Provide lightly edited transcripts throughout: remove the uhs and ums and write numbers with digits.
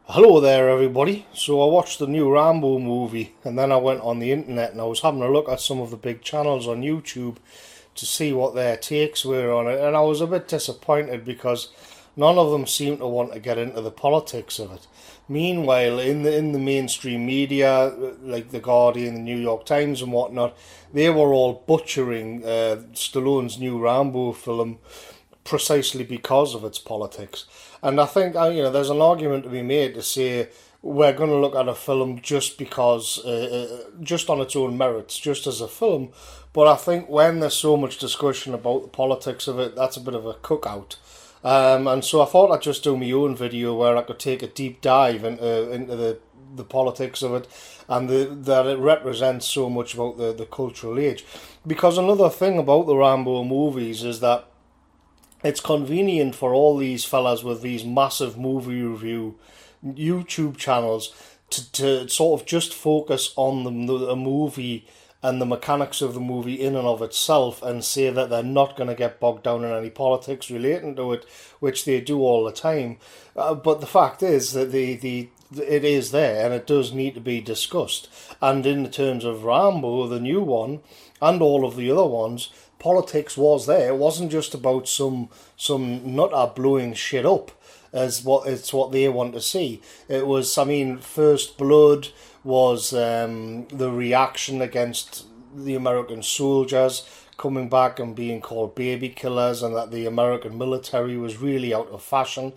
Hello there, everybody. So I watched the new Rambo movie, and then I went on the internet and I was having a look at some of the big channels on YouTube to see what their takes were on it, and I was a bit disappointed because none of them seemed to want to get into the politics of it. Meanwhile, in the mainstream media, like The Guardian, the New York Times, and whatnot, they were all butchering Stallone's new Rambo film precisely because of its politics. And I think there's an argument to be made to say we're going to look at a film just because, just on its own merits, just as a film. But I think when there's so much discussion about the politics of it, that's a bit of a cookout. And so I thought I'd just do my own video where I could take a deep dive into the politics of it, and that it represents so much about the cultural age. Because another thing about the Rambo movies is that it's convenient for all these fellas with these massive movie review YouTube channels to sort of just focus on the movie and the mechanics of the movie in and of itself, and say that they're not going to get bogged down in any politics relating to it, which they do all the time. But the fact is that it is there and it does need to be discussed. And in terms of Rambo, the new one, and all of the other ones, politics was there. It wasn't just about some nutter blowing shit up as what they want to see. It was, First Blood was the reaction against the American soldiers coming back and being called baby killers, and that the American military was really out of fashion.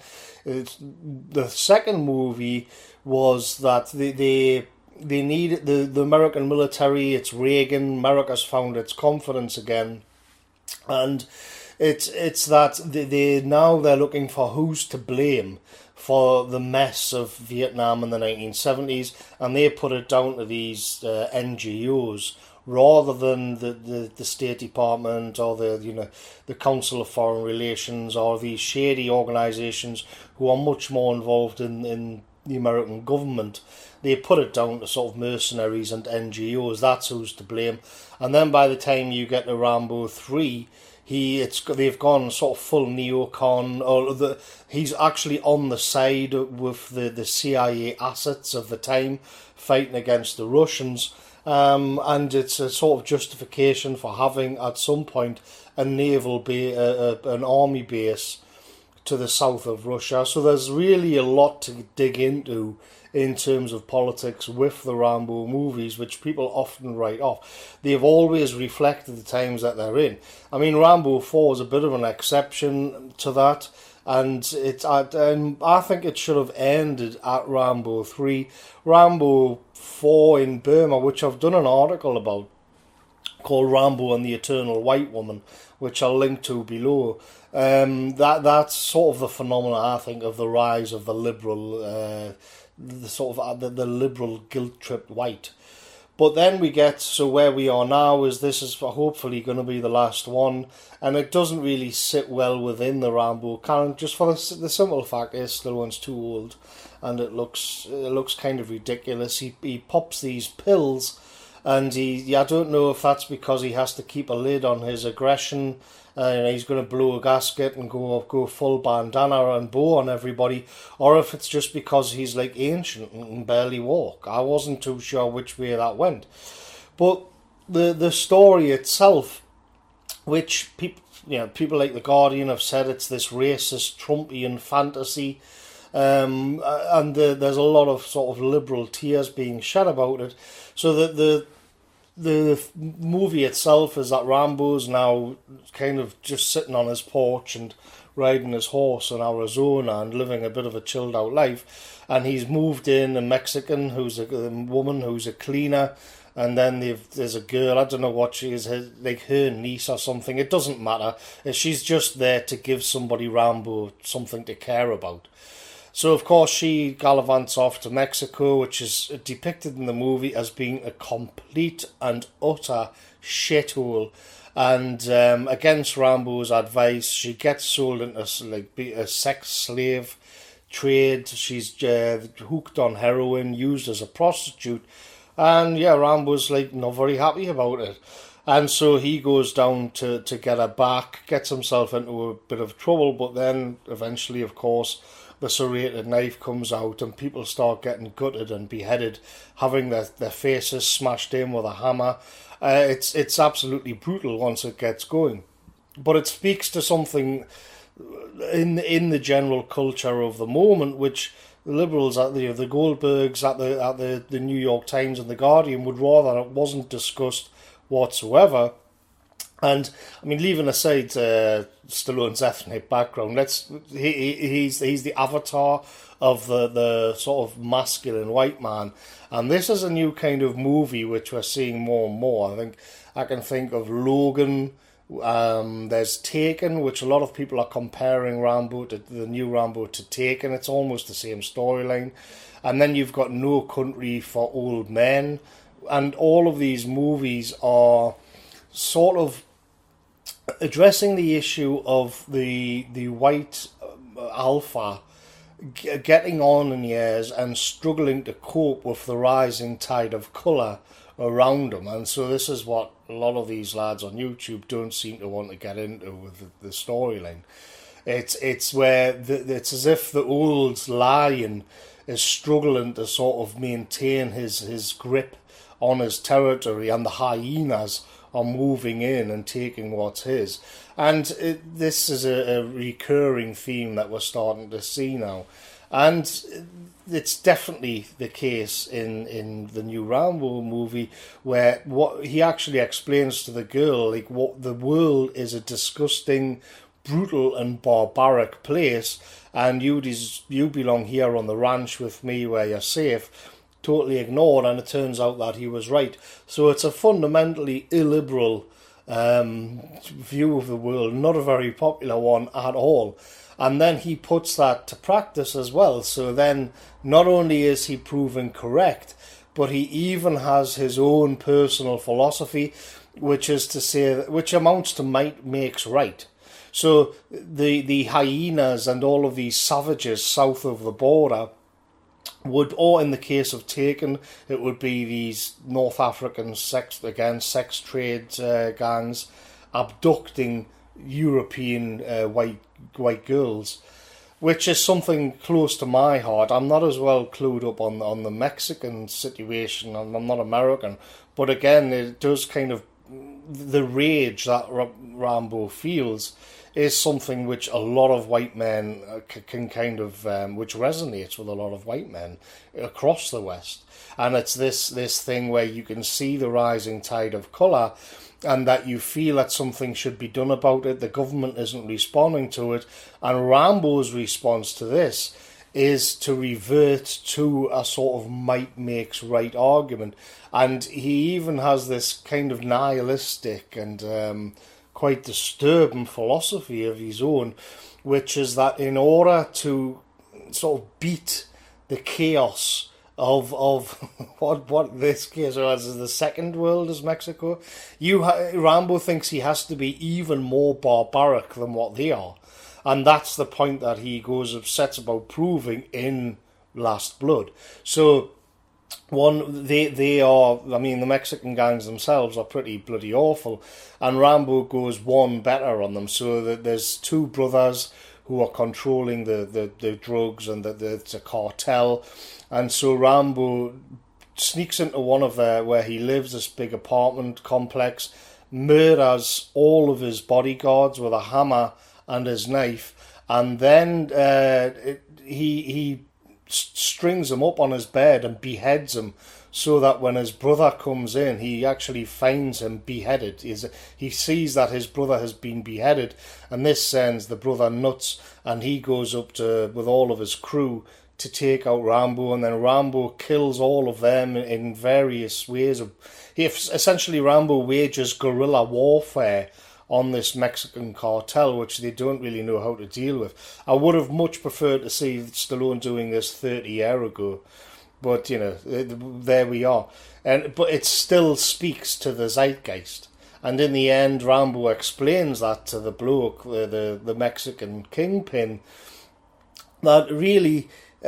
The second movie was that they needed the American military. It's Reagan. America's found its confidence again. And it's that they're looking for who's to blame for the mess of Vietnam in the 1970s, and they put it down to these NGOs rather than the State Department or the Council of Foreign Relations or these shady organisations who are much more involved in the American government. They put it down to sort of mercenaries and NGOs. That's who's to blame. And then by the time you get to Rambo 3, they've gone sort of full neocon, he's actually on the side with the CIA assets of the time, fighting against the Russians, and it's a sort of justification for having at some point a naval base, an army base to the south of Russia. So there's really a lot to dig into in terms of politics with the Rambo movies, which people often write off. They've always reflected the times that they're in. Rambo 4 is a bit of an exception to that, and I think it should have ended at Rambo 3. Rambo 4 in Burma, which I've done an article about, called Rambo and the Eternal White Woman, which I'll link to below. That's sort of the phenomenon, I think, of the rise of the liberal, the liberal guilt-tripped white. But then we get, so where we are now is this is hopefully going to be the last one, and it doesn't really sit well within the Rambo canon, just for the simple fact is Stallone's too old, and it looks kind of ridiculous. He pops these pills, and I don't know if that's because he has to keep a lid on his aggression. He's going to blow a gasket and go full bandana and bow on everybody, or if it's just because he's like ancient and can barely walk. I wasn't too sure which way that went. But the story itself, which people like The Guardian have said it's this racist Trumpian fantasy, and there's a lot of sort of liberal tears being shed about it. So that the movie itself is that Rambo's now kind of just sitting on his porch and riding his horse in Arizona and living a bit of a chilled out life, and he's moved in a Mexican who's a woman who's a cleaner, and then there's a girl, I don't know what she is, like her niece or something, it doesn't matter, she's just there to give somebody Rambo something to care about. So, of course, she gallivants off to Mexico, which is depicted in the movie as being a complete and utter shithole. And against Rambo's advice, she gets sold into a sex slave trade. She's hooked on heroin, used as a prostitute. And, Rambo's, not very happy about it. And so he goes down to get her back, gets himself into a bit of trouble, but then eventually, of course, the serrated knife comes out and people start getting gutted and beheaded, having their faces smashed in with a hammer. It's absolutely brutal once it gets going. But it speaks to something in the general culture of the moment, which the Liberals at the Goldbergs at the New York Times and the Guardian would rather it wasn't discussed whatsoever. And I mean, leaving aside Stallone's ethnic background, he's the avatar of the sort of masculine white man, and this is a new kind of movie which we're seeing more and more. I can think of Logan. There's Taken, which a lot of people are comparing the new Rambo to Taken. It's almost the same storyline. And then you've got No Country for Old Men, and all of these movies are sort of addressing the issue of the white alpha getting on in years and struggling to cope with the rising tide of colour around them. And so this is what a lot of these lads on YouTube don't seem to want to get into with the storyline. It's where it's as if the old lion is struggling to sort of maintain his grip on his territory, and the hyenas are moving in and taking what's his. And this is a recurring theme that we're starting to see now. And it's definitely the case in the new Rambo movie, where what he actually explains to the girl, like, what the world is a disgusting, brutal and barbaric place, and you belong here on the ranch with me where you're safe. Totally ignored, and it turns out that he was right. So it's a fundamentally illiberal view of the world, not a very popular one at all. And then he puts that to practice as well. So then not only is he proven correct, but he even has his own personal philosophy, which is to say, which amounts to might makes right. So the hyenas and all of these savages south of the border would, or in the case of Taken, it would be these North African sex trade gangs abducting European white girls, which is something close to my heart. I'm not as well clued up on the Mexican situation. I'm not American, but again, it does kind of, the rage that Rambo feels is something which a lot of white men can kind of, which resonates with a lot of white men across the West. And it's this thing where you can see the rising tide of colour, and that you feel that something should be done about it. The government isn't responding to it. And Rambo's response to this is to revert to a sort of might makes right argument. And he even has this kind of nihilistic and quite disturbing philosophy of his own, which is that in order to sort of beat the chaos of what this case was, is the second world is Mexico, Rambo thinks he has to be even more barbaric than what they are. And that's the point that he sets about proving in Last Blood. So they are, I mean, the Mexican gangs themselves are pretty bloody awful, and Rambo goes one better on them. So that there's two brothers who are controlling the drugs, and it's a cartel. And so Rambo sneaks into one of where he lives, this big apartment complex, murders all of his bodyguards with a hammer and his knife, and then he strings him up on his bed and beheads him, so that when his brother comes in, he actually finds him beheaded. He sees that his brother has been beheaded, and this sends the brother nuts, and he goes up with all of his crew to take out Rambo, and then Rambo kills all of them in various ways. Essentially, Rambo wages guerrilla warfare on this Mexican cartel, which they don't really know how to deal with. I would have much preferred to see Stallone doing this 30 years ago, but there we are. But it still speaks to the zeitgeist. And in the end, Rambo explains that to the bloke, the Mexican kingpin, that really,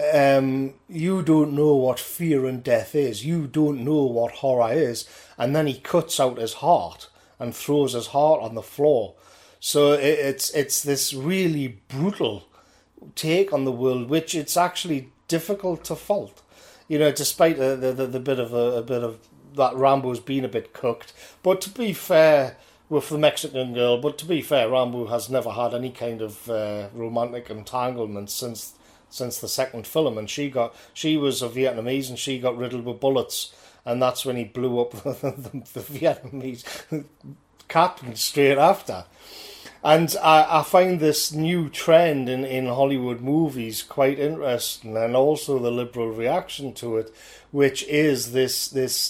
you don't know what fear and death is. You don't know what horror is. And then he cuts out his heart and throws his heart on the floor. So it's this really brutal take on the world, which it's actually difficult to fault. You know, despite the bit of that Rambo's been a bit cooked. But to be fair with the Mexican girl, Rambo has never had any kind of romantic entanglement since the second film, and she was a Vietnamese and she got riddled with bullets, and that's when he blew up the Vietnamese captain straight after. And I find this new trend in Hollywood movies quite interesting, and also the liberal reaction to it, which is this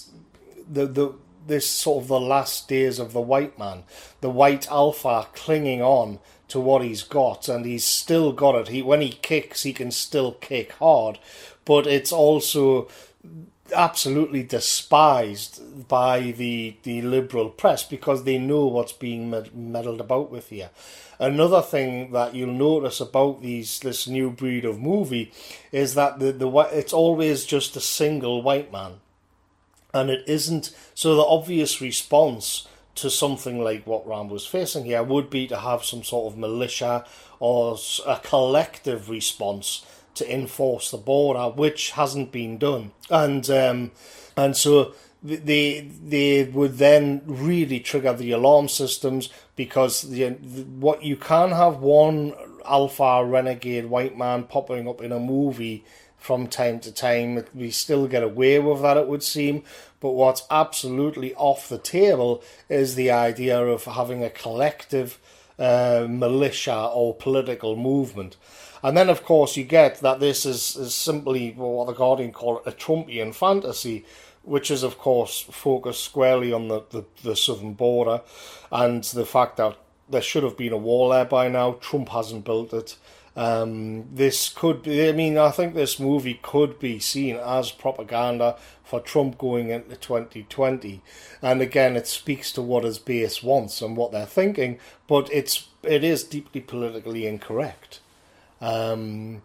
sort of the last days of the white man, the white alpha clinging on to what he's got, and he's still got it. When he kicks, he can still kick hard, but it's also absolutely despised by the liberal press because they know what's being meddled about with here. Another thing that you'll notice about this new breed of movie is that it's always just a single white man, and it isn't. So the obvious response to something like what Rambo's facing here would be to have some sort of militia or a collective response to enforce the border, which hasn't been done, and so they would then really trigger the alarm systems, because what you can have one alpha renegade white man popping up in a movie from time to time. We still get away with that, it would seem, but what's absolutely off the table is the idea of having a collective militia or political movement. And then, of course, you get that this is simply what the Guardian call a Trumpian fantasy, which is, of course, focused squarely on the southern border and the fact that there should have been a wall there by now. Trump hasn't built it. This could be, I mean, I think this movie could be seen as propaganda for Trump going into 2020. And again, it speaks to what his base wants and what they're thinking, but it is deeply politically incorrect. I mean,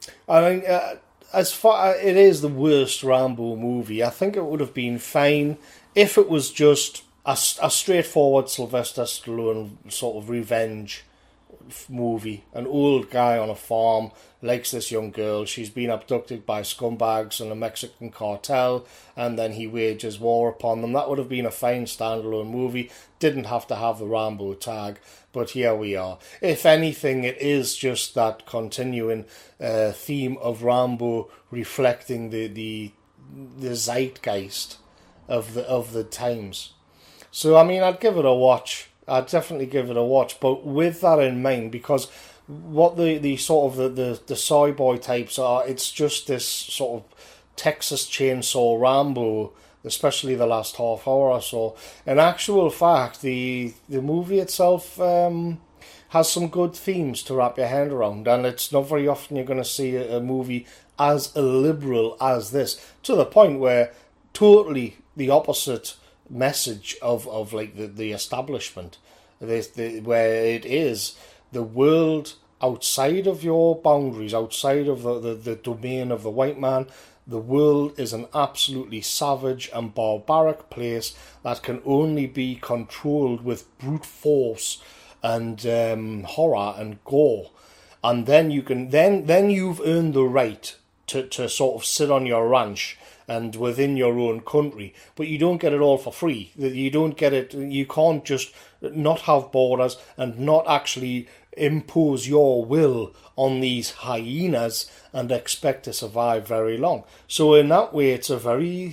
as far it is the worst Rambo movie, I think it would have been fine if it was just a straightforward Sylvester Stallone sort of revenge movie. An old guy on a farm likes this young girl. She's been abducted by scumbags and a Mexican cartel, and then he wages war upon them. That would have been a fine standalone movie. Didn't have to have the Rambo tag, but here we are. If anything, it is just that continuing theme of Rambo reflecting the zeitgeist of the times. So I mean, I'd give it a watch. I'd definitely give it a watch, but with that in mind, because what the sort of the soy boy types are, it's just this sort of Texas Chainsaw Rambo, especially the last half hour or so. In actual fact, the movie itself has some good themes to wrap your hand around, and it's not very often you're going to see a movie as illiberal as this, to the point where totally the opposite message of like the establishment, where it is the world outside of your boundaries, outside of the domain of the white man. The world is an absolutely savage and barbaric place that can only be controlled with brute force and horror and gore. And then you've earned the right to sort of sit on your ranch and within your own country, but you don't get it all for free. You don't get it. You can't just not have borders and not actually impose your will on these hyenas and expect to survive very long. So in that way, it's a very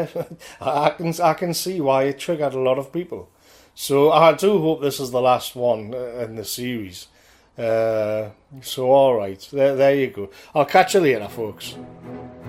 I can see why it triggered a lot of people. So I do hope this is the last one in the series. So all right, there you go. I'll catch you later, folks.